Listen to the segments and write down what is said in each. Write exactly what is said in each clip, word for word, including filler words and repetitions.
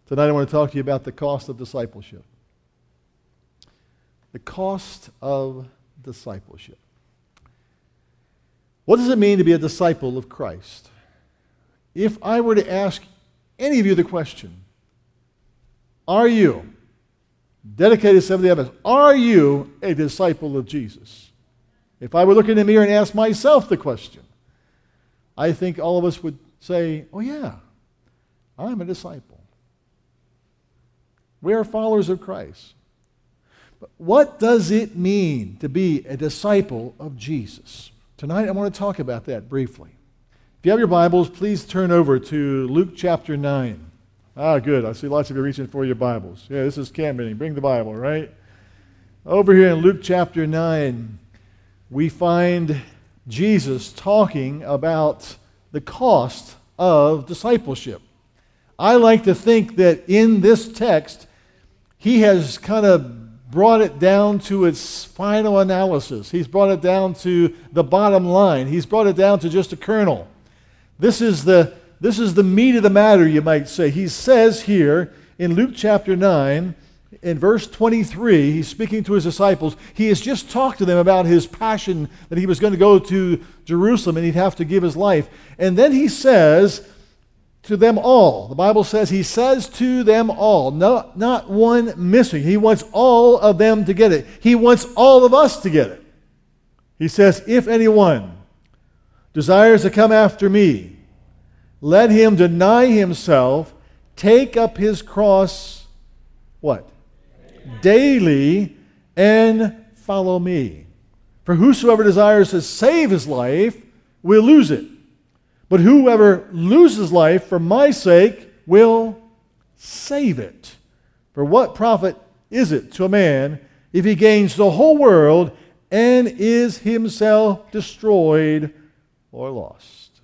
Tonight I want to talk to you about the cost of discipleship. The cost of discipleship. What does it mean to be a disciple of Christ? If I were to ask any of you the question, are you, dedicated Seventh-day Adventists, are you a disciple of Jesus? If I were looking in the mirror and ask myself the question, I think all of us would say, oh yeah, I'm a disciple. We are followers of Christ. But what does it mean to be a disciple of Jesus? Tonight I want to talk about that briefly. If you have your Bibles, please turn over to Luke chapter nine. Ah, good. I see lots of you reaching for your Bibles. Yeah, this is camp meeting. Bring the Bible, right? Over here in Luke chapter nine, we find Jesus talking about the cost of discipleship. I like to think that in this text, he has kind of brought it down to its final analysis. He's brought it down to the bottom line. He's brought it down to just a kernel. This is the, this is the meat of the matter, you might say. He says here in Luke chapter nine, in verse twenty-three, he's speaking to his disciples. He has just talked to them about his passion, that he was going to go to Jerusalem and he'd have to give his life. And then he says to them all, the Bible says he says to them all, no, not one missing. He wants all of them to get it. He wants all of us to get it. He says, if anyone desires to come after me, let him deny himself, take up his cross, what? Daily, and follow me. For whosoever desires to save his life will lose it. But whoever loses life for my sake will save it. For what profit is it to a man if he gains the whole world and is himself destroyed or lost?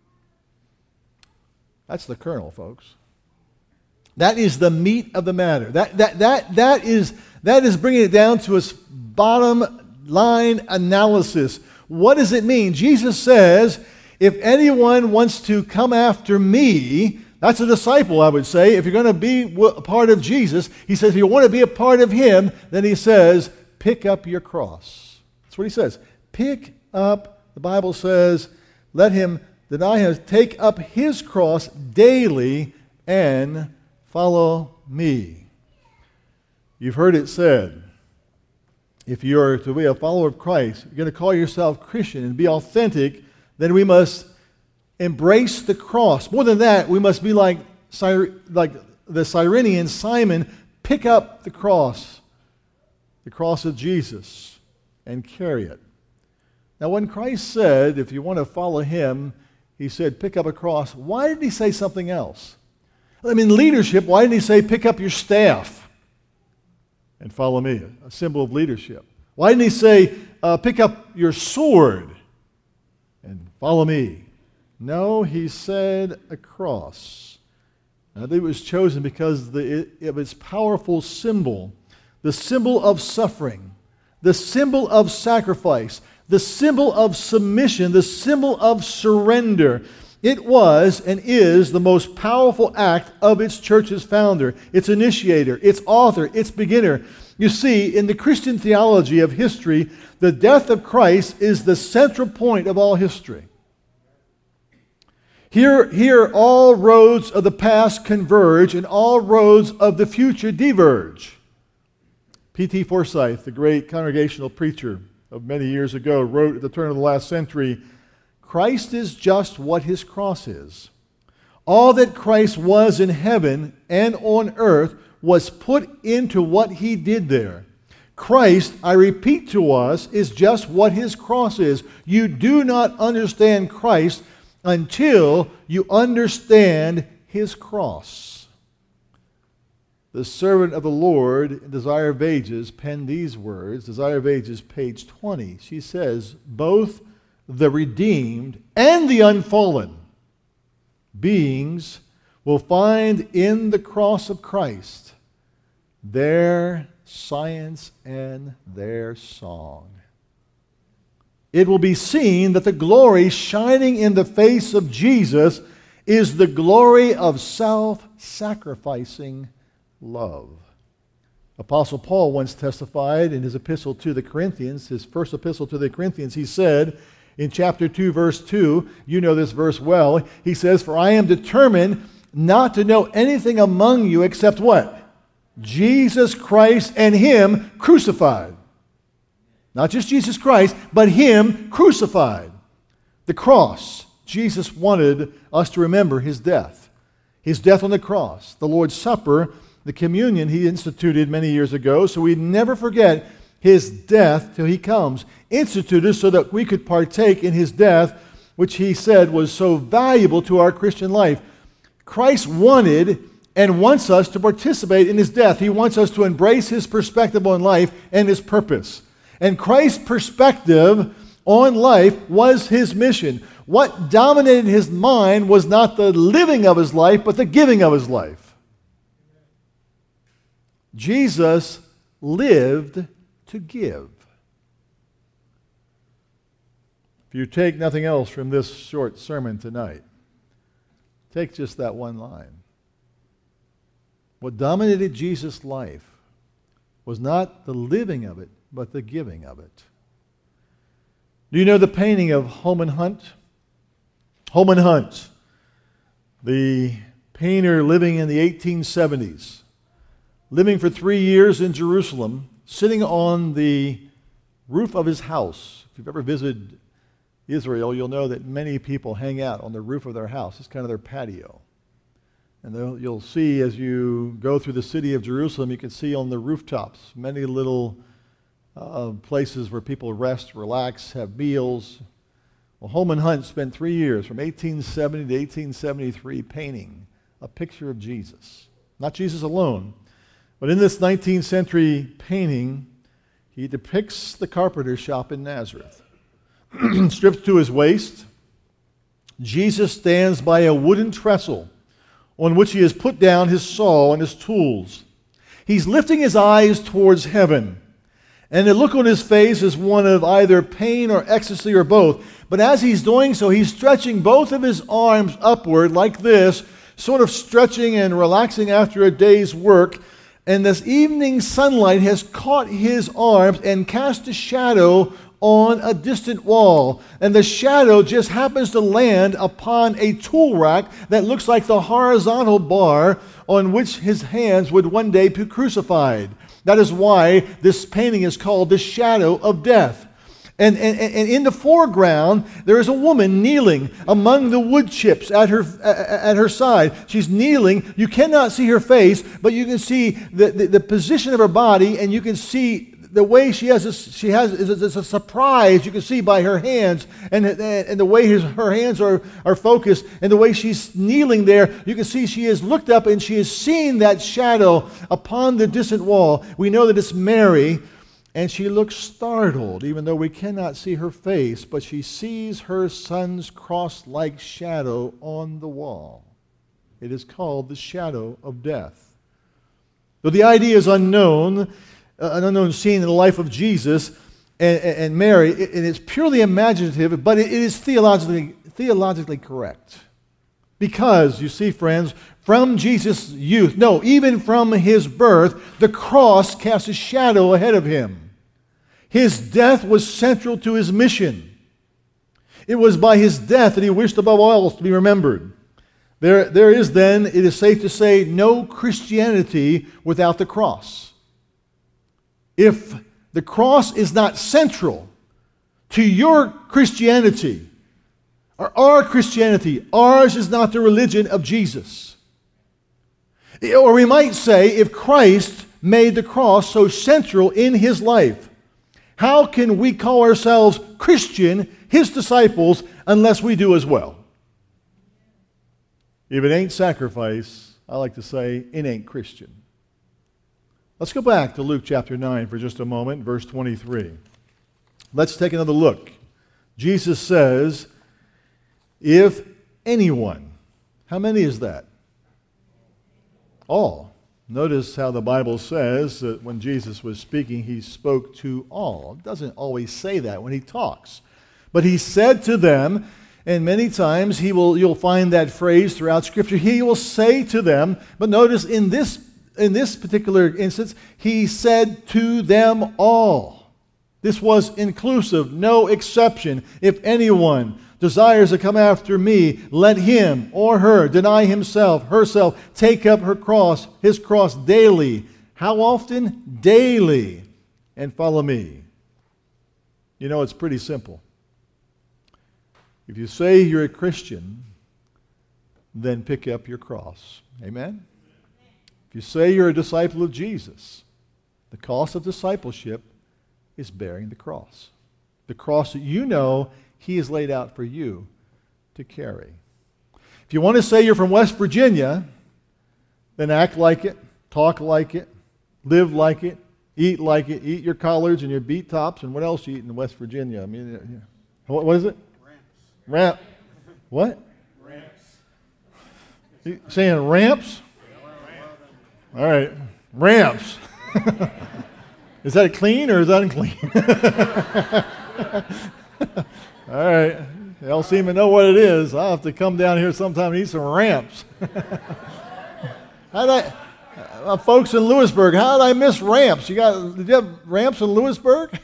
That's the kernel, folks. That is the meat of the matter. That, that, that, that, is, that is bringing it down to its bottom line analysis. What does it mean? Jesus says, if anyone wants to come after me, that's a disciple, I would say. If you're going to be a part of Jesus, he says, if you want to be a part of him, then he says, pick up your cross. That's what he says. Pick up, the Bible says, let him deny him, take up his cross daily and follow me. You've heard it said, if you're to be a follower of Christ, you're going to call yourself Christian and be authentic, then we must embrace the cross. More than that, we must be like, like the Cyrenian Simon, pick up the cross, the cross of Jesus, and carry it. Now, when Christ said, if you want to follow him, he said, pick up a cross, why did he say something else? I mean, leadership, why didn't he say, pick up your staff and follow me, a symbol of leadership? Why didn't he say, uh, pick up your sword and follow me? No, he said a cross. Now, it was chosen because the, it, of its powerful symbol, the symbol of suffering, the symbol of sacrifice, the symbol of submission, the symbol of surrender. It was and is the most powerful act of its church's founder, its initiator, its author, its beginner. You see, in the Christian theology of history, the death of Christ is the central point of all history. Here, here all roads of the past converge and all roads of the future diverge. P T Forsyth, the great congregational preacher of many years ago, wrote at the turn of the last century, Christ is just what his cross is. All that Christ was in heaven and on earth was put into what he did there. Christ, I repeat to us, is just what his cross is. You do not understand Christ until you understand his cross. The servant of the Lord, Desire of Ages, penned these words, Desire of Ages, page twenty. She says, both the redeemed and the unfallen beings will find in the cross of Christ their science and their song. It will be seen that the glory shining in the face of Jesus is the glory of self sacrificing love. Apostle Paul once testified in his epistle to the Corinthians, his first epistle to the Corinthians, he said in chapter two, verse two, you know this verse well, he says, "For I am determined not to know anything among you except" what? "Jesus Christ and Him crucified." Not just Jesus Christ, but Him crucified. The cross. Jesus wanted us to remember His death. His death on the cross. The Lord's Supper, the communion He instituted many years ago, so we never forget His death till He comes. Instituted so that we could partake in His death, which He said was so valuable to our Christian life. Christ wanted and wants us to participate in His death. He wants us to embrace His perspective on life and His purpose. And Christ's perspective on life was His mission. What dominated His mind was not the living of His life, but the giving of His life. Jesus lived to give. If you take nothing else from this short sermon tonight, take just that one line. What dominated Jesus' life was not the living of it, but the giving of it. Do you know the painting of Holman Hunt? Holman Hunt, the painter living in the eighteen seventies, living for three years in Jerusalem, sitting on the roof of his house. If you've ever visited Israel, you'll know that many people hang out on the roof of their house. It's kind of their patio. And you'll see as you go through the city of Jerusalem, you can see on the rooftops many little uh, places where people rest, relax, have meals. Well, Holman Hunt spent three years, from eighteen seventy to eighteen seventy-three, painting a picture of Jesus. Not Jesus alone, but in this nineteenth century painting, he depicts the carpenter shop in Nazareth. Stripped to his waist, Jesus stands by a wooden trestle on which he has put down his saw and his tools. He's lifting his eyes towards heaven, and the look on his face is one of either pain or ecstasy or both. But as he's doing so, he's stretching both of his arms upward like this, sort of stretching and relaxing after a day's work. And this evening sunlight has caught his arms and cast a shadow on a distant wall. And the shadow just happens to land upon a tool rack that looks like the horizontal bar on which his hands would one day be crucified. That is why this painting is called The Shadow of Death. And, and, and in the foreground, there is a woman kneeling among the wood chips at her at her side. She's kneeling. You cannot see her face, but you can see the, the, the position of her body, and you can see the way she has a, she has is a surprise. You can see by her hands and, and the way his, her hands are, are focused, and the way she's kneeling there. You can see she has looked up and she has seen that shadow upon the distant wall. We know that it's Mary. And she looks startled, even though we cannot see her face, but she sees her son's cross-like shadow on the wall. It is called the shadow of death. Though the idea is unknown, uh, an unknown scene in the life of Jesus and, and Mary, it, and it's purely imaginative, but it, it is theologically, theologically correct. Because, you see, friends, from Jesus' youth, no, even from his birth, the cross cast a shadow ahead of him. His death was central to his mission. It was by his death that he wished above all else to be remembered. There, there is then, it is safe to say, no Christianity without the cross. If the cross is not central to your Christianity, or our Christianity, ours is not the religion of Jesus. Or we might say, if Christ made the cross so central in his life, how can we call ourselves Christian, his disciples, unless we do as well? If it ain't sacrifice, I like to say, it ain't Christian. Let's go back to Luke chapter nine for just a moment, verse twenty-three. Let's take another look. Jesus says, if anyone, how many is that? All. Notice how the Bible says that when Jesus was speaking, he spoke to all. It doesn't always say that when he talks. But he said to them, And many times he will, you'll find that phrase throughout Scripture. He will say to them, but notice in this, in this particular instance, he said to them all. This was inclusive, no exception. If anyone desires to come after me, let him or her deny himself, herself, take up her cross, his cross daily. How often? Daily. And follow me. You know, it's pretty simple. If you say you're a Christian, then pick up your cross. Amen? If you say you're a disciple of Jesus, the cost of discipleship is bearing the cross. The cross that you know he has laid out for you to carry. If you want to say you're from West Virginia, then act like it, talk like it, live like it, eat like it, eat your collards and your beet tops, and what else you eat in West Virginia? I mean, what, what is it? Ramp. What? Ramps. You saying ramps? All right. Ramps. Is that clean or is that unclean? All right. Y'all seem to know what it is. I'll have to come down here sometime and eat some ramps. How did I, uh, folks in Lewisburg, how did I miss ramps? You got, did you have ramps in Lewisburg?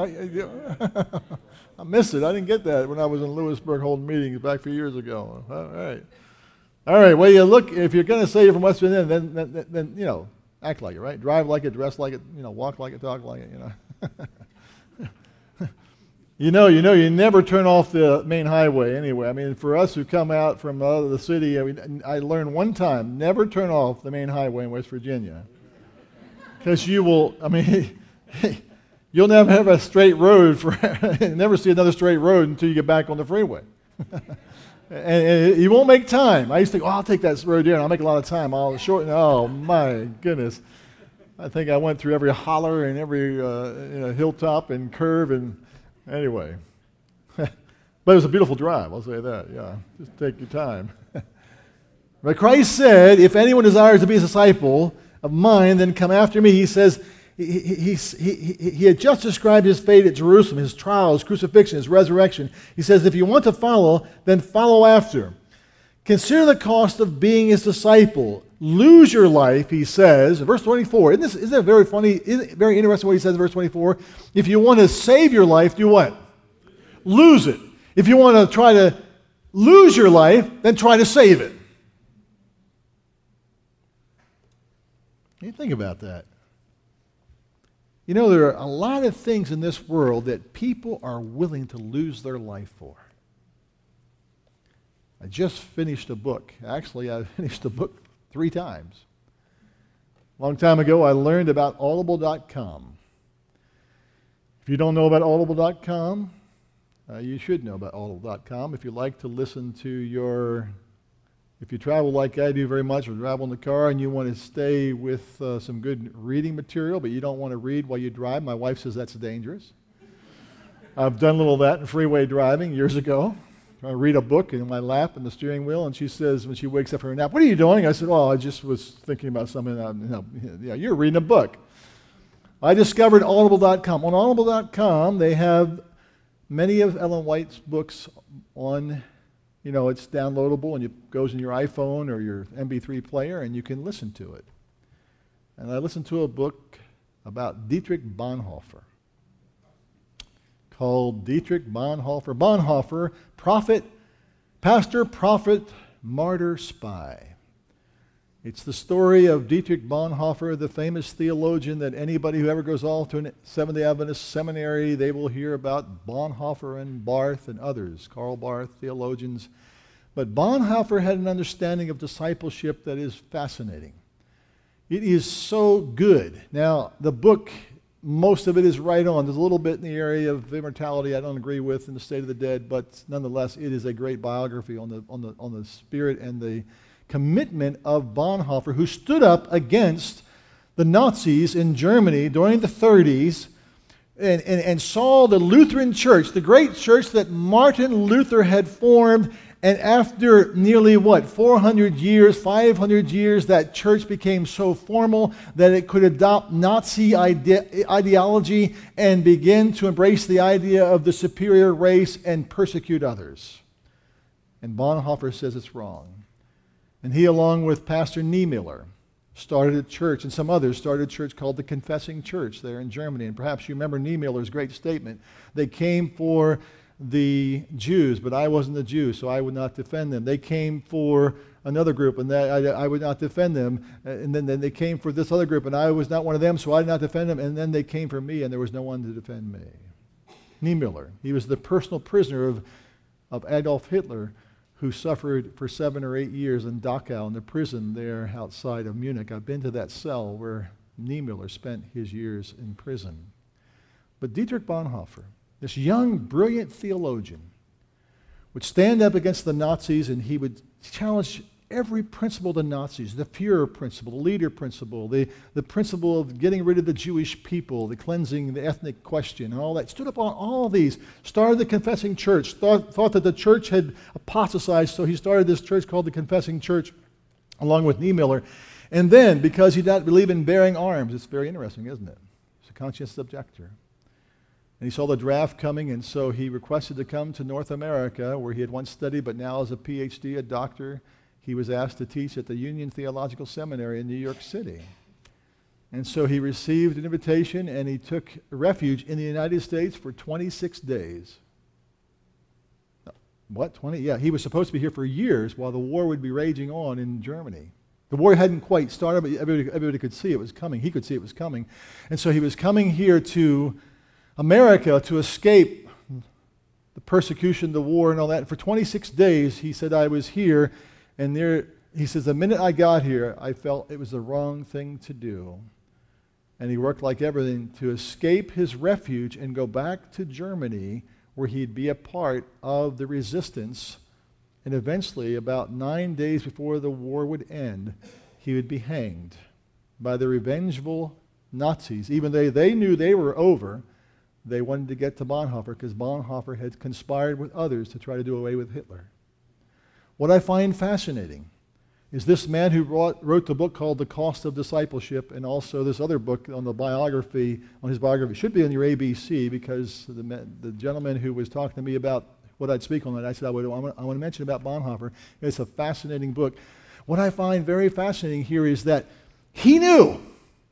I missed it. I didn't get that when I was in Lewisburg holding meetings back a few years ago. All right. All right. Well, you look, if you're going to say you're from West Virginia, then, then, then, then, you know, act like it, right? Drive like it, dress like it, you know, walk like it, talk like it, you know. you know, you know, you never turn off the main highway anyway. I mean, for us who come out from uh, the city, I, mean, I learned one time, never turn off the main highway in West Virginia. Because you will, I mean, you'll never have a straight road for never see another straight road until you get back on the freeway. and, and you won't make time. I used to think, oh, I'll take that road there and I'll make a lot of time. I'll shorten. Oh, my goodness. I think I went through every holler and every uh, you know, hilltop and curve. And anyway. But it was a beautiful drive, I'll say that. Yeah, just take your time. But Christ said, if anyone desires to be a disciple of mine, then come after me. He says, He, he, he, he had just described his fate at Jerusalem, his trial, his crucifixion, his resurrection. He says, if you want to follow, then follow after. Consider the cost of being his disciple. Lose your life, he says. In verse twenty-four, isn't, this, isn't that very funny? Isn't it very interesting what he says in verse twenty-four? If you want to save your life, do what? Lose it. If you want to try to lose your life, then try to save it. You think about that. You know, there are a lot of things in this world that people are willing to lose their life for. I just finished a book. Actually, I finished a book three times. A long time ago, I learned about audible dot com. If you don't know about audible dot com, uh, you should know about audible dot com. If you like to listen to your... If you travel like I do very much, or travel in the car, and you want to stay with uh, some good reading material, but you don't want to read while you drive, my wife says that's dangerous. I've done a little of that in freeway driving years ago. I read a book in my lap in the steering wheel, and she says when she wakes up from her nap, "What are you doing?" I said, "Oh, I just was thinking about something." That, you know, yeah, you're reading a book. I discovered audible dot com. On audible dot com, they have many of Ellen White's books on. You know, it's downloadable and it goes in your iPhone or your M P three player and you can listen to it. And I listened to a book about Dietrich Bonhoeffer called Dietrich Bonhoeffer. Bonhoeffer, prophet, pastor, prophet, martyr, spy. It's the story of Dietrich Bonhoeffer, the famous theologian that anybody who ever goes off to a Seventh-day Adventist seminary, they will hear about Bonhoeffer and Barth and others, Karl Barth, theologians. But Bonhoeffer had an understanding of discipleship that is fascinating. It is so good. Now, the book, most of it is right on. There's a little bit in the area of immortality I don't agree with in the state of the dead, but nonetheless, it is a great biography on the on the on the spirit and the commitment of Bonhoeffer, who stood up against the Nazis in Germany during the thirties and, and, and saw the Lutheran church, the great church that Martin Luther had formed, and after nearly, what, four hundred years, five hundred years, that church became so formal that it could adopt Nazi ide- ideology and begin to embrace the idea of the superior race and persecute others. And Bonhoeffer says it's wrong. And he, along with Pastor Niemöller, started a church, and some others started a church called the Confessing Church there in Germany. And perhaps you remember Niemöller's great statement. They came for the Jews, but I wasn't a Jew, so I would not defend them. They came for another group, and that I, I would not defend them. And then, then they came for this other group, and I was not one of them, so I did not defend them. And then they came for me, and there was no one to defend me. Niemöller, he was the personal prisoner of, of Adolf Hitler, who suffered for seven or eight years in Dachau, in the prison there outside of Munich. I've been to that cell where Niemöller spent his years in prison. But Dietrich Bonhoeffer, this young, brilliant theologian, would stand up against the Nazis, and he would challenge every principle of the Nazis, the Führer principle, the leader principle, the, the principle of getting rid of the Jewish people, the cleansing, the ethnic question, and all that. Stood up on all of these, started the Confessing Church, thought, thought that the church had apostatized, so he started this church called the Confessing Church, along with Niemöller. And then, because he did not believe in bearing arms, it's very interesting, isn't it? He's a conscientious objector. And he saw the draft coming, and so he requested to come to North America, where he had once studied, but now as a P H D, a doctor, he was asked to teach at the Union Theological Seminary in New York City. And so he received an invitation, and he took refuge in the United States for twenty-six days. What, twenty? Yeah, he was supposed to be here for years while the war would be raging on in Germany. The war hadn't quite started, but everybody, everybody could see it was coming. He could see it was coming. And so he was coming here to America to escape the persecution, the war, and all that. And for twenty-six days, he said, I was here, and there, he says, the minute I got here, I felt it was the wrong thing to do. And he worked like everything to escape his refuge and go back to Germany, where he'd be a part of the resistance. And eventually, about nine days before the war would end, he would be hanged by the revengeful Nazis. Even though they knew they were over, they wanted to get to Bonhoeffer because Bonhoeffer had conspired with others to try to do away with Hitler. What I find fascinating is this man who wrote, wrote the book called The Cost of Discipleship, and also this other book on the biography, on his biography. It should be in your A B C, because the, the gentleman who was talking to me about what I'd speak on that, I said, I, would, I, want, I want to mention about Bonhoeffer. It's a fascinating book. What I find very fascinating here is that he knew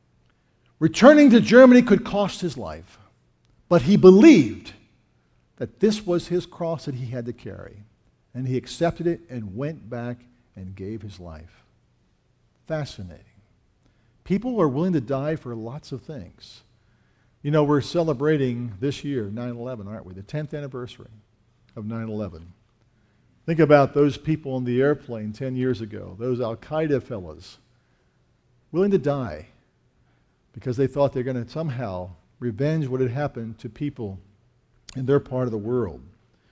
returning to Germany could cost his life, but he believed that this was his cross that he had to carry. And he accepted it and went back and gave his life. Fascinating. People are willing to die for lots of things. You know, we're celebrating this year, nine eleven, aren't we? The tenth anniversary of nine eleven. Think about those people on the airplane ten years ago, those Al-Qaeda fellas, willing to die because they thought they're going to somehow revenge what had happened to people in their part of the world.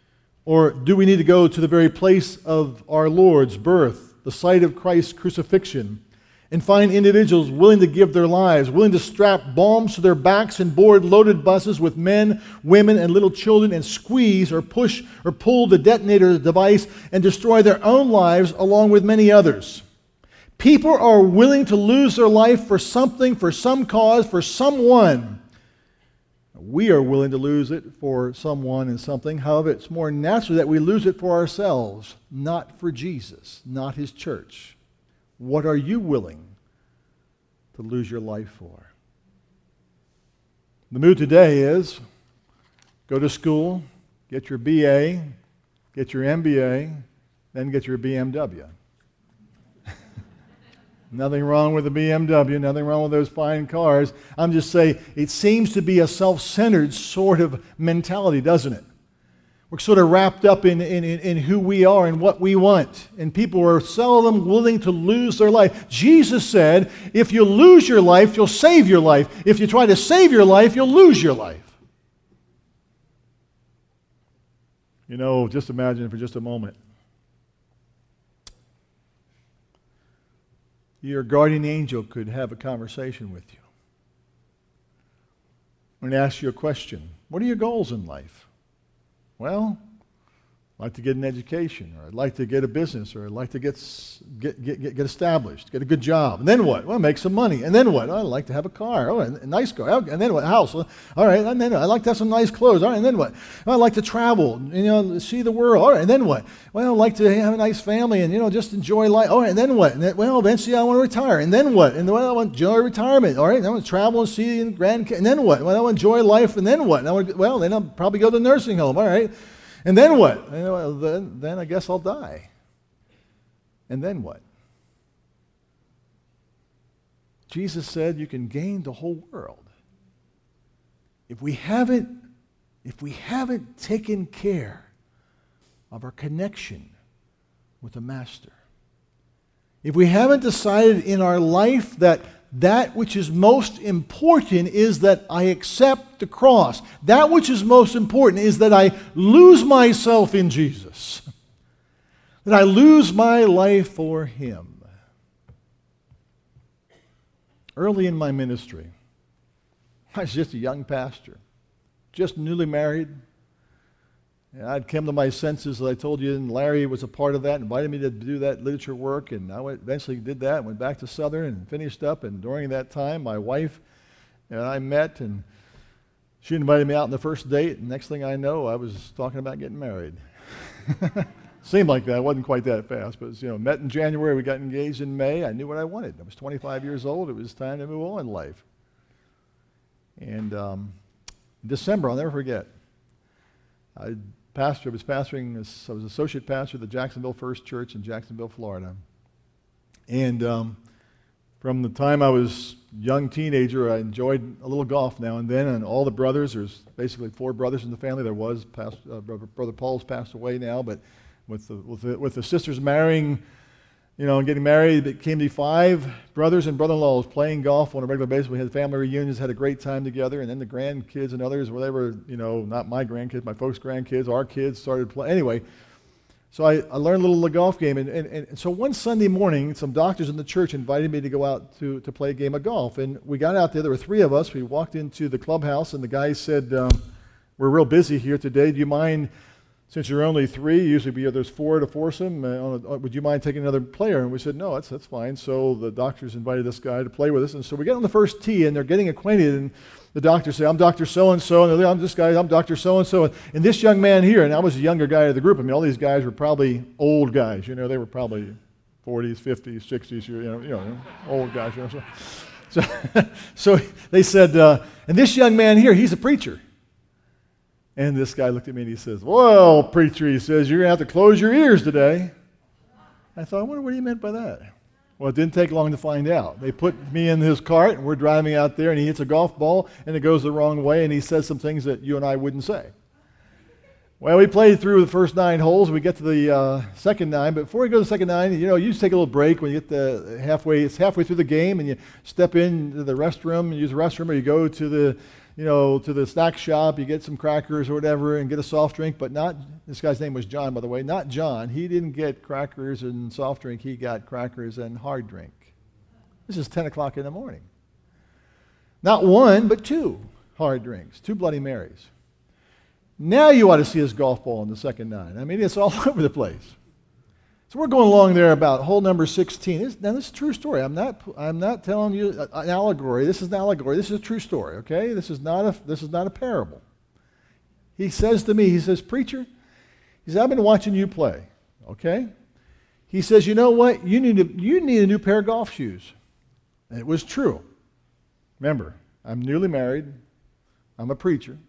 Or do we need to go to the very place of our Lord's birth, the site of Christ's crucifixion, and find individuals willing to give their lives, willing to strap bombs to their backs and board loaded buses with men, women, and little children and squeeze or push or pull the detonator device and destroy their own lives along with many others? People are willing to lose their life for something, for some cause, for someone. We are willing to lose it for someone and something. However, it's more natural that we lose it for ourselves, not for Jesus, not his church. What are you willing to lose your life for? The mood today is go to school, get your B A, get your M B A, then get your B M W. Nothing wrong with the B M W, nothing wrong with those fine cars. I'm just saying it seems to be a self-centered sort of mentality, doesn't it? We're sort of wrapped up in, in, in who we are and what we want. And people are seldom willing to lose their life. Jesus said, if you lose your life, you'll save your life. If you try to save your life, you'll lose your life. You know, just imagine for just a moment. Your guardian angel could have a conversation with you and ask you a question. What are your goals in life? Well, I'd like to get an education, or I'd like to get a business, or I'd like to get, get, get, get, get established, get a good job. And then what? Well, make some money. And then what? Oh, I'd like to have a car. Oh, a nice car. Oh, and then what? A house. All right. And then I'd like to have some nice clothes. All right. And then what? Well, I'd like to travel, you know, see the world. All right. And then what? Well, I'd like to have a nice family and, you know, just enjoy life. All right. And then what? And then, well, eventually I want to retire. And then what? And then well, I want to enjoy retirement. All right. And I want to travel and see the grandkids. And then what? Well, I want to enjoy life. And then what? And I want to, well, then I'll probably go to the nursing home. All right. And then what? And, well, then, then I guess I'll die. And then what? Jesus said you can gain the whole world. If we haven't, if we haven't taken care of our connection with the Master, if we haven't decided in our life that that which is most important is that I accept the cross. That which is most important is that I lose myself in Jesus. That I lose my life for Him. Early in my ministry, I was just a young pastor, just newly married. And I'd come to my senses, as I told you, and Larry was a part of that, invited me to do that literature work, and I went, eventually did that, went back to Southern and finished up, and during that time, my wife and I met, and she invited me out on the first date, and next thing I know, I was talking about getting married. Seemed like that. It wasn't quite that fast, but it was, you know, met in January, we got engaged in May. I knew what I wanted. I was twenty-five years old. It was time to move on in life. And um, December, I'll never forget, I pastor, I was pastoring, I was associate pastor of the Jacksonville First Church in Jacksonville, Florida. And um, from the time I was a young teenager, I enjoyed a little golf now and then, and all the brothers, there's basically four brothers in the family. There was, past, uh, brother, brother Paul's passed away now, but with the, with the, with the sisters marrying, you know, and getting married, it came to five brothers and brother-in-laws playing golf on a regular basis. We had family reunions, had a great time together, and then the grandkids and others, where they were, you know, not my grandkids, my folks' grandkids, our kids started playing. Anyway, so I, I learned a little of the golf game, and, and, and so one Sunday morning, some doctors in the church invited me to go out to, to play a game of golf, and we got out there. There were three of us. We walked into the clubhouse, and the guy said, um, we're real busy here today. Do you mind, since you're only three, usually be, there's four to foursome, uh, on a, would you mind taking another player? And we said, no, that's that's fine. So the doctors invited this guy to play with us. And so we get on the first tee, and they're getting acquainted. And the doctors say, I'm Doctor So-and-so. And they're like, I'm this guy, I'm Doctor So-and-so. And this young man here, and I was a younger guy of the group. I mean, all these guys were probably old guys. You know, they were probably forties, fifties, sixties, you know, you know old guys. You know, so, so, so they said, uh, and this young man here, he's a preacher. And this guy looked at me and he says, well, preacher, he says, you're going to have to close your ears today. I thought, I wonder what he meant by that. Well, it didn't take long to find out. They put me in his cart, and we're driving out there, and he hits a golf ball, and it goes the wrong way, and he says some things that you and I wouldn't say. Well, we played through the first nine holes. We get to the uh, second nine, but before we go to the second nine, you know, you just take a little break when you get the halfway, it's halfway through the game, and you step into the restroom and use the restroom, or you go to the you know, to the snack shop, you get some crackers or whatever and get a soft drink, but not, this guy's name was John, by the way, not John. He didn't get crackers and soft drink, he got crackers and hard drink. This is ten o'clock in the morning. Not one, but two hard drinks, two Bloody Marys. Now you ought to see his golf ball in the second nine. I mean, it's all over the place. So we're going along there about hole number sixteen. This, now, this is a true story. I'm not, I'm not telling you an allegory. This is an allegory. This is a true story, okay? This is not a, this is not a parable. He says to me, he says, preacher, he says, I've been watching you play, okay? He says, you know what? You need, a, you need a new pair of golf shoes. And it was true. Remember, I'm newly married. I'm a preacher.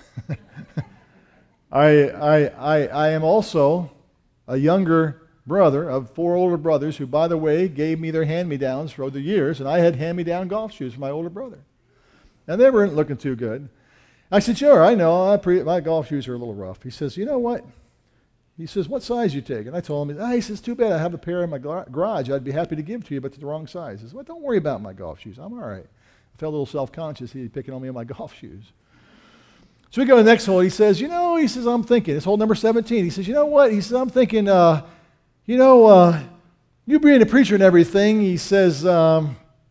I, I, I, I am also a younger brother of four older brothers who, by the way, gave me their hand-me-downs for the years, and I had hand-me-down golf shoes for my older brother. And they weren't looking too good. I said, sure, I know, I pre- my golf shoes are a little rough. He says, you know what? He says, what size you take? And I told him, ah, he says, too bad I have a pair in my gar- garage. I'd be happy to give to you, but it's the wrong size. He says, well, don't worry about my golf shoes. I'm all right. I felt a little self-conscious. He'd picking on me on my golf shoes. So we go to the next hole. He says, you know, he says, I'm thinking. It's hole number seventeen. He says, you know what? He says, I'm thinking, uh, you know, uh, you being a preacher and everything, he says, um,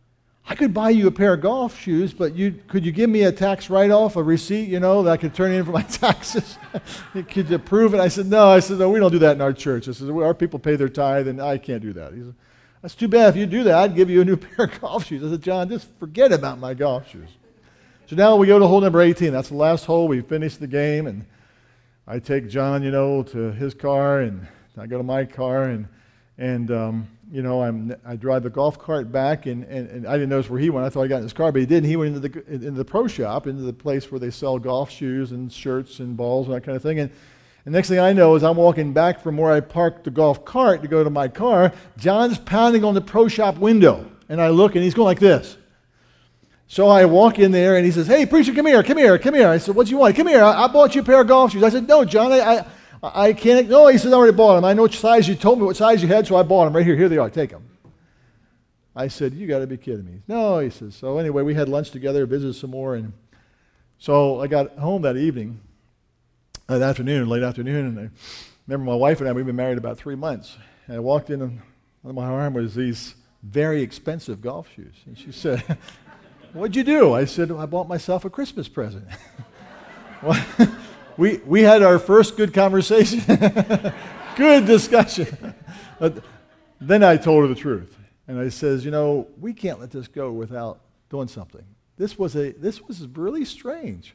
I could buy you a pair of golf shoes, but you could you give me a tax write-off, a receipt, you know, that I could turn in for my taxes? Could you prove it? I said, no. I said, no, we don't do that in our church. I said, our people pay their tithe, and I can't do that. He said, that's too bad. If you do that, I'd give you a new pair of golf shoes. I said, John, just forget about my golf shoes. So now we go to hole number eighteen. That's the last hole. We finish the game, and I take John, you know, to his car, and I go to my car, and and um, you know, I'm I drive the golf cart back, and, and, and I didn't notice where he went. I thought he got in his car, but he didn't. He went into the into the pro shop, into the place where they sell golf shoes and shirts and balls and that kind of thing. And the next thing I know is I'm walking back from where I parked the golf cart to go to my car. John's pounding on the pro shop window, and I look, and he's going like this. So I walk in there, and he says, hey, preacher, come here, come here, come here. I said, what do you want? Come here, I, I bought you a pair of golf shoes. I said, no, John, I, I, I can't. No, he said, I already bought them. I know which size you told me what size you had, so I bought them. Right here, here they are, take them. I said, you got to be kidding me. No, he says. So anyway, we had lunch together, visited some more, and so I got home that evening, that afternoon, late afternoon, and I remember my wife and I, we've been married about three months, and I walked in, and on my arm was these very expensive golf shoes, and she said, what'd you do? I said, I bought myself a Christmas present. Well, we we had our first good conversation, good discussion. But then I told her the truth, and I says, you know, we can't let this go without doing something. This was a this was really strange.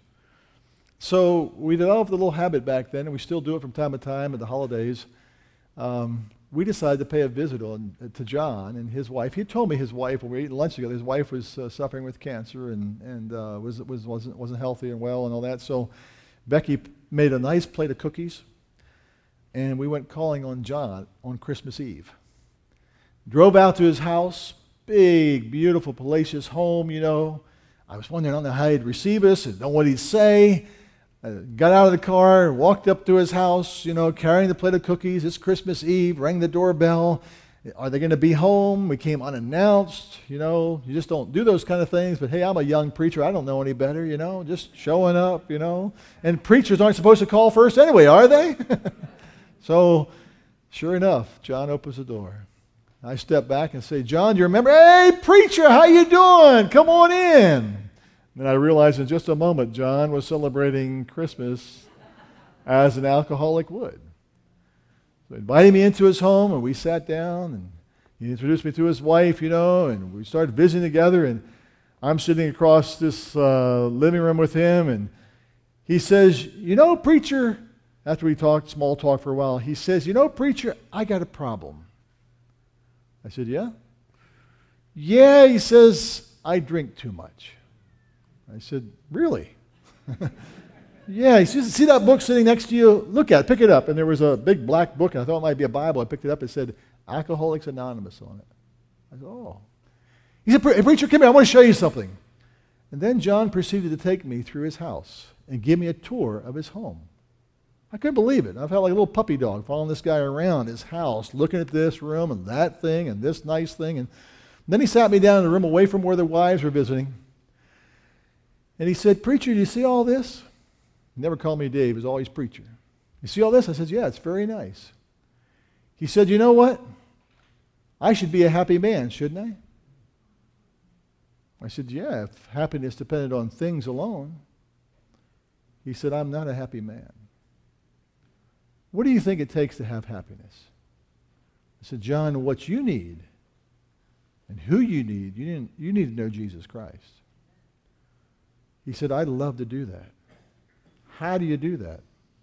So we developed a little habit back then, and we still do it from time to time at the holidays. Um, we decided to pay a visit on, to John and his wife. He told me his wife, when we were eating lunch together, his wife was uh, suffering with cancer and, and uh, was, was, wasn't, wasn't healthy and well and all that. So Becky made a nice plate of cookies, and we went calling on John on Christmas Eve. Drove out to his house, big, beautiful, palatial home, you know. I was wondering, I don't know how he'd receive us and know what he'd say. I got out of the car, walked up to his house, you know, carrying the plate of cookies. It's Christmas Eve, rang the doorbell. Are they going to be home? We came unannounced, you know. You just don't do those kind of things. But, hey, I'm a young preacher. I don't know any better, you know, just showing up, you know. And preachers aren't supposed to call first anyway, are they? So, sure enough, John opens the door. I step back and say, John, do you remember? Hey, preacher, how you doing? Come on in. And I realized in just a moment, John was celebrating Christmas as an alcoholic would. So he invited me into his home, and we sat down, and he introduced me to his wife, you know, and we started visiting together, and I'm sitting across this uh, living room with him, and he says, you know, preacher, after we talked, small talk for a while, he says, you know, preacher, I got a problem. I said, yeah? Yeah, he says, I drink too much. I said, really? Yeah, he says, see that book sitting next to you? Look at it, pick it up. And there was a big black book, and I thought it might be a Bible. I picked it up, it said, Alcoholics Anonymous on it. I said, oh. He said, hey, preacher, come here, I want to show you something. And then John proceeded to take me through his house and give me a tour of his home. I couldn't believe it. I felt like a little puppy dog following this guy around his house, looking at this room and that thing and this nice thing. And then he sat me down in the room away from where the wives were visiting. And he said, preacher, do you see all this? He never called me Dave. He was always preacher. You see all this? I said, yeah, it's very nice. He said, you know what? I should be a happy man, shouldn't I? I said, yeah, if happiness depended on things alone. He said, I'm not a happy man. What do you think it takes to have happiness? I said, John, what you need and who you need, you need, you need to know Jesus Christ. He said, I'd love to do that. How do you do that?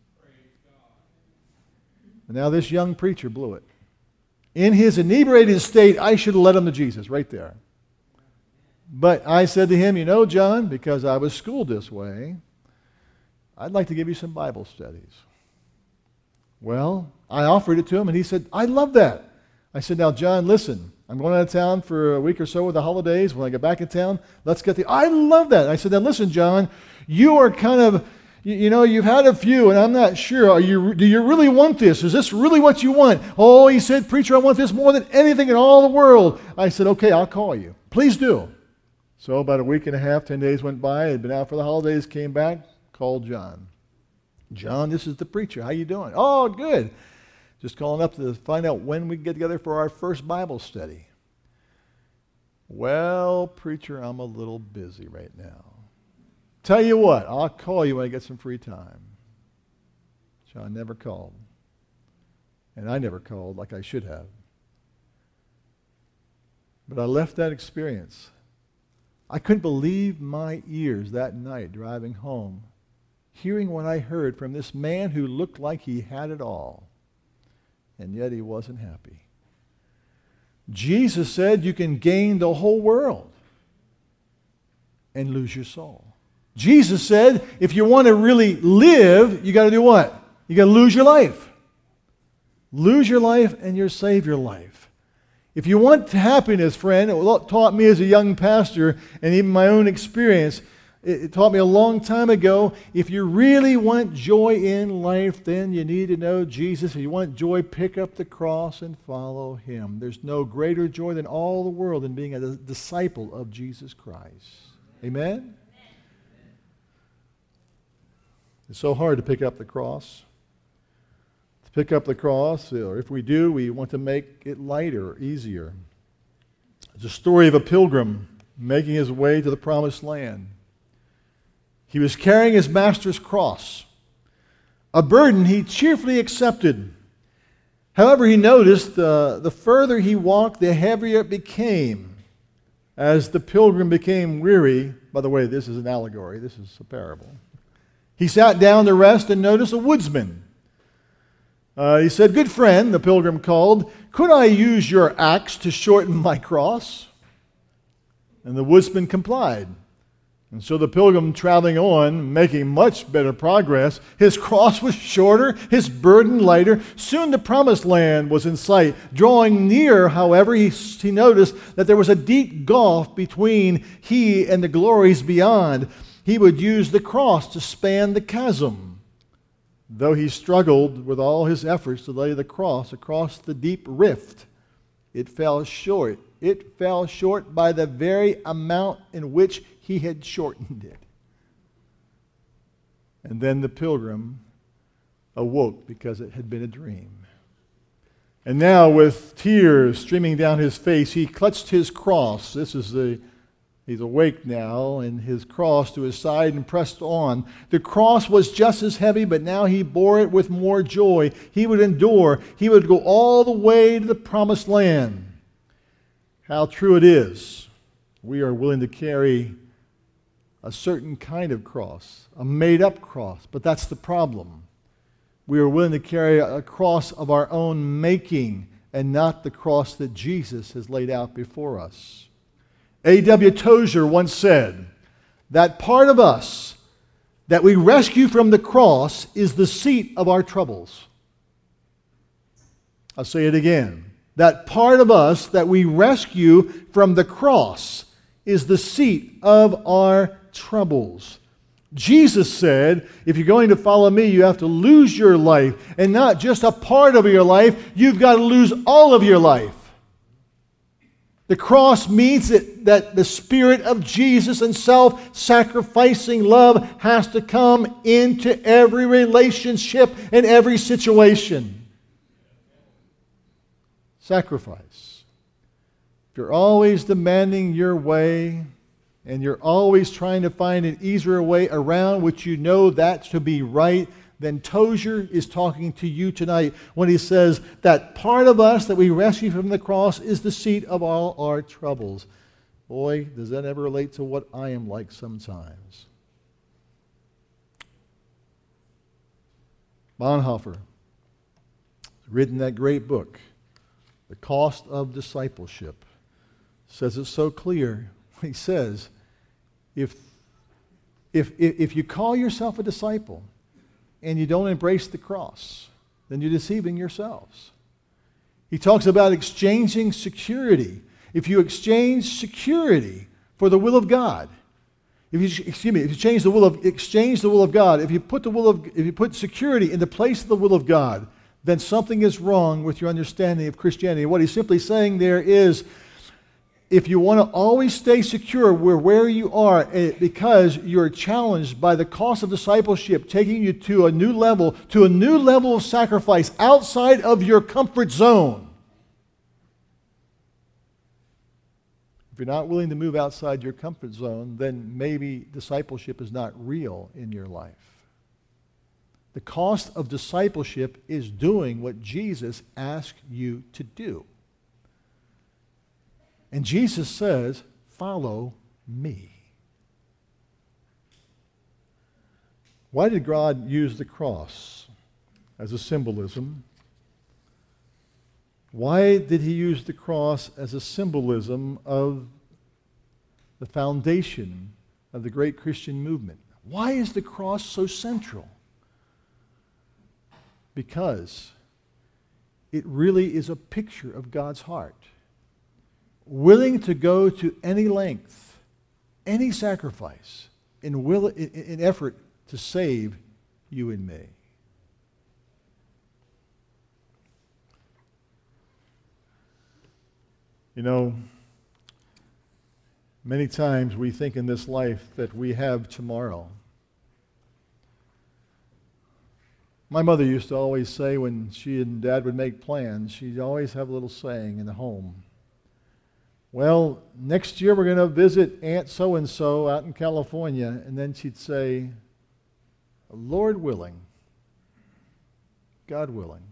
And now this young preacher blew it. In his inebriated state, I should have led him to Jesus right there. But I said to him, you know, John, because I was schooled this way, I'd like to give you some Bible studies. Well, I offered it to him, and he said, I love that. I said, now, John, listen, I'm going out of town for a week or so with the holidays. When I get back in town, let's get the... I love that. I said, now, listen, John, you are kind of, you, you know, you've had a few, and I'm not sure. Are you? Do you really want this? Is this really what you want? Oh, he said, preacher, I want this more than anything in all the world. I said, okay, I'll call you. Please do. So about a week and a half, ten days went by. I'd been out for the holidays, came back, called John. John, this is the preacher. How you doing? Oh, good. Just calling up to find out when we can get together for our first Bible study. Well, preacher, I'm a little busy right now. Tell you what, I'll call you when I get some free time. John never called. And I never called like I should have. But I left that experience. I couldn't believe my ears that night driving home, hearing what I heard from this man who looked like he had it all, and yet he wasn't happy. Jesus said you can gain the whole world and lose your soul. Jesus said if you want to really live, you got to do what? You got to lose your life. Lose your life and you'll save your life. If you want happiness, friend, it taught me as a young pastor, and even my own experience, it taught me a long time ago, if you really want joy in life, then you need to know Jesus. If you want joy, pick up the cross and follow Him. There's no greater joy than all the world than being a disciple of Jesus Christ. Amen? It's so hard to pick up the cross. Pick up the cross, or if we do, we want to make it lighter, easier. It's a story of a pilgrim making his way to the promised land. He was carrying his master's cross, a burden he cheerfully accepted. However, he noticed uh, the further he walked, the heavier it became. As the pilgrim became weary, by the way, this is an allegory, this is a parable. He sat down to rest and noticed a woodsman. Uh, he said, "Good friend," the pilgrim called, "could I use your axe to shorten my cross?" And the woodsman complied. And so the pilgrim traveling on, making much better progress, his cross was shorter, his burden lighter. Soon the promised land was in sight. Drawing near, however, he, he noticed that there was a deep gulf between he and the glories beyond. He would use the cross to span the chasm. Though he struggled with all his efforts to lay the cross across the deep rift, it fell short. It fell short by the very amount in which he had shortened it. And then the pilgrim awoke because it had been a dream. And now, with tears streaming down his face, he clutched his cross. This is the He's awake now, and his cross to his side and pressed on. The cross was just as heavy, but now he bore it with more joy. He would endure. He would go all the way to the promised land. How true it is. We are willing to carry a certain kind of cross, a made-up cross, but that's the problem. We are willing to carry a cross of our own making and not the cross that Jesus has laid out before us. A W Tozer once said, that part of us that we rescue from the cross is the seat of our troubles. I'll say it again. That part of us that we rescue from the cross is the seat of our troubles. Jesus said, if you're going to follow me, you have to lose your life. And not just a part of your life, you've got to lose all of your life. The cross means that, that the Spirit of Jesus and self-sacrificing love has to come into every relationship and every situation. Sacrifice. If you're always demanding your way and you're always trying to find an easier way around which you know that to be right, then Tozer is talking to you tonight when he says that part of us that we rescue from the cross is the seat of all our troubles. Boy, does that ever relate to what I am like sometimes. Bonhoeffer, written that great book, The Cost of Discipleship, says it so clear. He says, if, if, if you call yourself a disciple, and you don't embrace the cross, then you're deceiving yourselves. He talks about exchanging security. If you exchange security for the will of God, if you excuse me, if you change the will of exchange the will of God, if you put the will of if you put security in the place of the will of God, then something is wrong with your understanding of Christianity. What he's simply saying there is, if you want to always stay secure where, where you are, because you're challenged by the cost of discipleship, taking you to a new level, to a new level of sacrifice outside of your comfort zone, If you're not willing to move outside your comfort zone, then maybe discipleship is not real in your life. The cost of discipleship is doing what Jesus asked you to do. And Jesus says, follow me. Why did God use the cross as a symbolism? Why did he use the cross as a symbolism of the foundation of the great Christian movement? Why is the cross so central? Because it really is a picture of God's heart. Willing to go to any length, any sacrifice, in, will, in, in effort to save you and me. You know, many times we think in this life that we have tomorrow. My mother used to always say when she and Dad would make plans, she'd always have a little saying in the home. Well, next year we're going to visit Aunt so-and-so out in California. And then she'd say, Lord willing, God willing.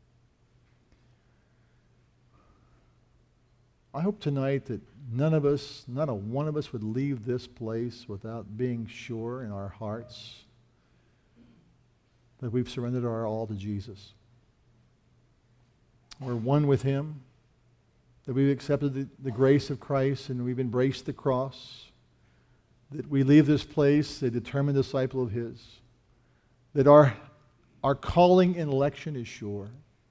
I hope tonight that none of us, not a one of us would leave this place without being sure in our hearts that we've surrendered our all to Jesus. We're one with him, that we've accepted the, the grace of Christ and we've embraced the cross, that we leave this place a determined disciple of his, that our, our calling and election is sure.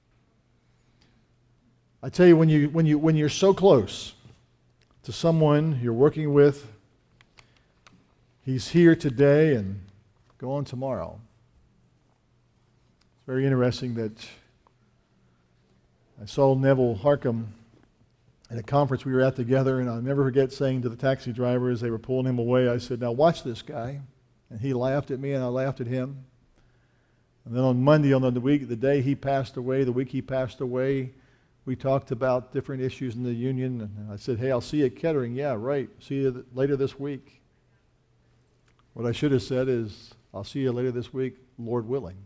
I tell you, when, you, when, you, when you're so close to someone you're working with, he's here today and gone tomorrow. It's very interesting that I saw Neville Harcum at a conference we were at together, and I'll never forget saying to the taxi driver as they were pulling him away, I said, now watch this guy. And he laughed at me and I laughed at him. And then on Monday, on the week, the day he passed away, the week he passed away, we talked about different issues in the union. And I said, hey, I'll see you at Kettering. Yeah, right. See you th- later this week. What I should have said is, I'll see you later this week, Lord willing.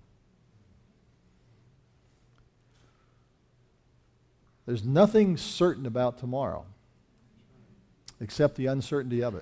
There's nothing certain about tomorrow except the uncertainty of it.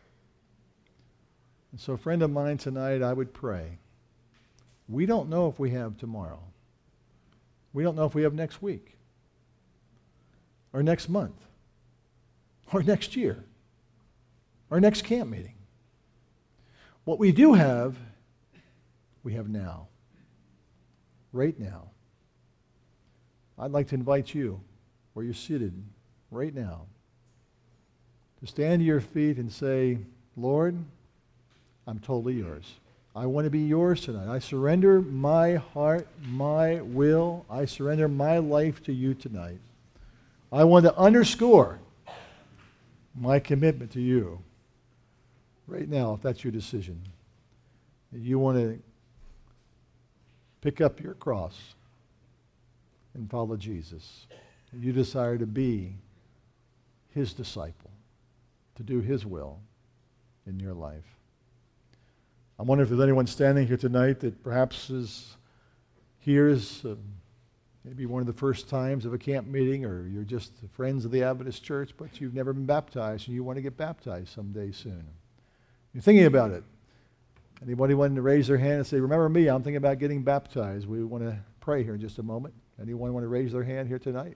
And so, a friend of mine tonight, I would pray. We don't know if we have tomorrow. We don't know if we have next week, or next month, or next year, or next camp meeting. What we do have, we have now. Right now. I'd like to invite you, where you're seated right now, to stand to your feet and say, Lord, I'm totally yours. I want to be yours tonight. I surrender my heart, my will. I surrender my life to you tonight. I want to underscore my commitment to you right now, if that's your decision. You want to pick up your cross and follow Jesus. You desire to be his disciple, to do his will in your life. I wonder if there's anyone standing here tonight that perhaps is here is uh, maybe one of the first times of a camp meeting, or you're just friends of the Adventist Church, but you've never been baptized and you want to get baptized someday soon. You're thinking about it. Anybody wanting to raise their hand and say, remember me, I'm thinking about getting baptized. We want to pray here in just a moment. Anyone want to raise their hand here tonight?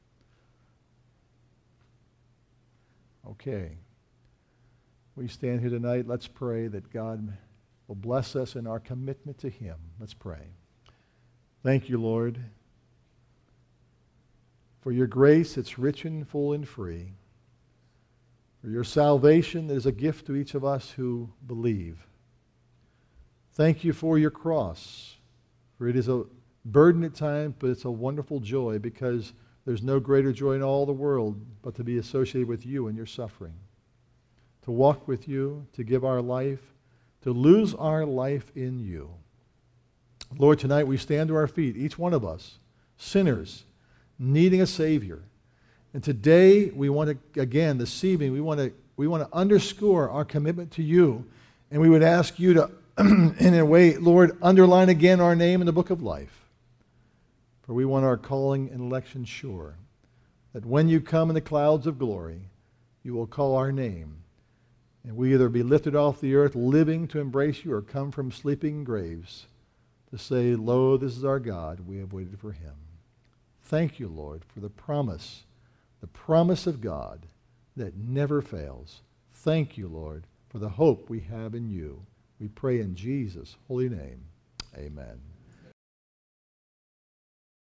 Okay. We stand here tonight. Let's pray that God will bless us in our commitment to him. Let's pray. Thank you, Lord, for your grace that's rich and full and free, for your salvation that is a gift to each of us who believe. Thank you for your cross, for it is a burden at times, but it's a wonderful joy, because there's no greater joy in all the world but to be associated with you in your suffering, to walk with you, to give our life, to lose our life in you. Lord, tonight we stand to our feet, each one of us, sinners, needing a Savior. And today, we want to, again, this evening, we want to we want to underscore our commitment to you. And we would ask you to, in a way, Lord, underline again our name in the book of life. For we want our calling and election sure, that when you come in the clouds of glory, you will call our name, and we either be lifted off the earth living to embrace you, or come from sleeping graves to say, lo, this is our God, we have waited for him. Thank you, Lord, for the promise, the promise of God that never fails. Thank you, Lord, for the hope we have in you. We pray in Jesus' holy name. Amen.